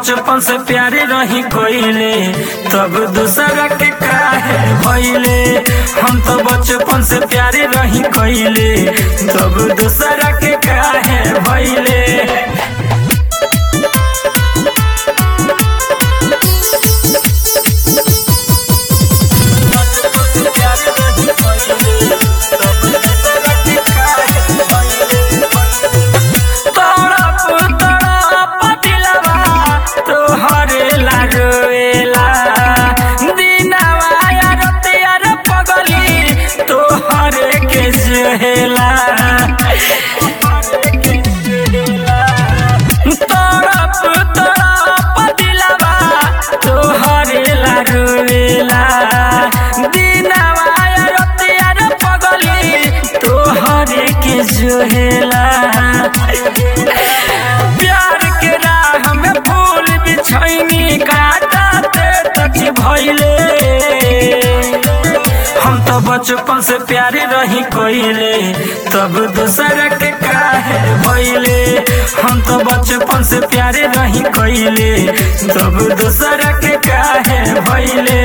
बचपन से प्यारे रही कोइले, तब दूसरा के काहे भइले। हम तो बचपन से प्यारे रही कोइले, तब दूसरा के काहे भइले। प्यार के राह में फूल बिछैनी काटते तक भइले। हम तो बचपन से प्यारे रही कोइले, तब दूसरा के काहे भइले। हम तो बचपन से प्यारे रही कोइले, तब दूसरा के काहे भइले।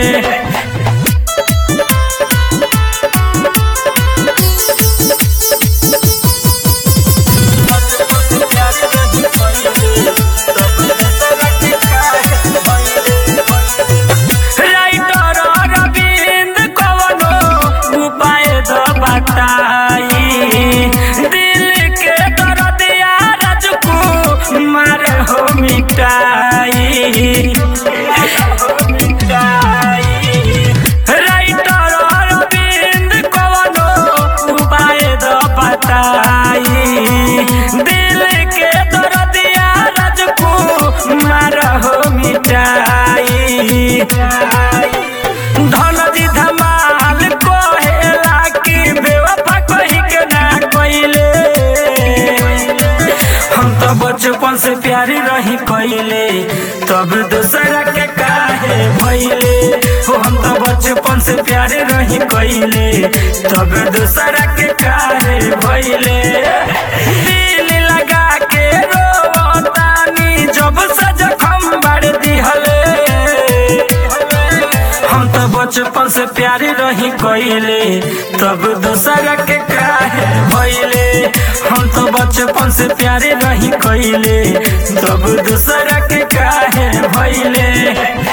धनजी धमाल कोहेला की बेवफा कही के ना कोइले। हम तो बचपन से प्यारी रही कोइले, तब दूसरा के काहे भइले। हम तो बचपन से प्यारे रही कोइले, तब दूसरा के काहे भइले। दिल लगा के रोतानी जब से जखम बाड़ दिहले। हम तो बचपन से प्यारे रही कोइले, तब दूसरा के काहे भइले। हम तो बचपन से प्यारे रही कोइले, तब दूसरा के काहे भइले।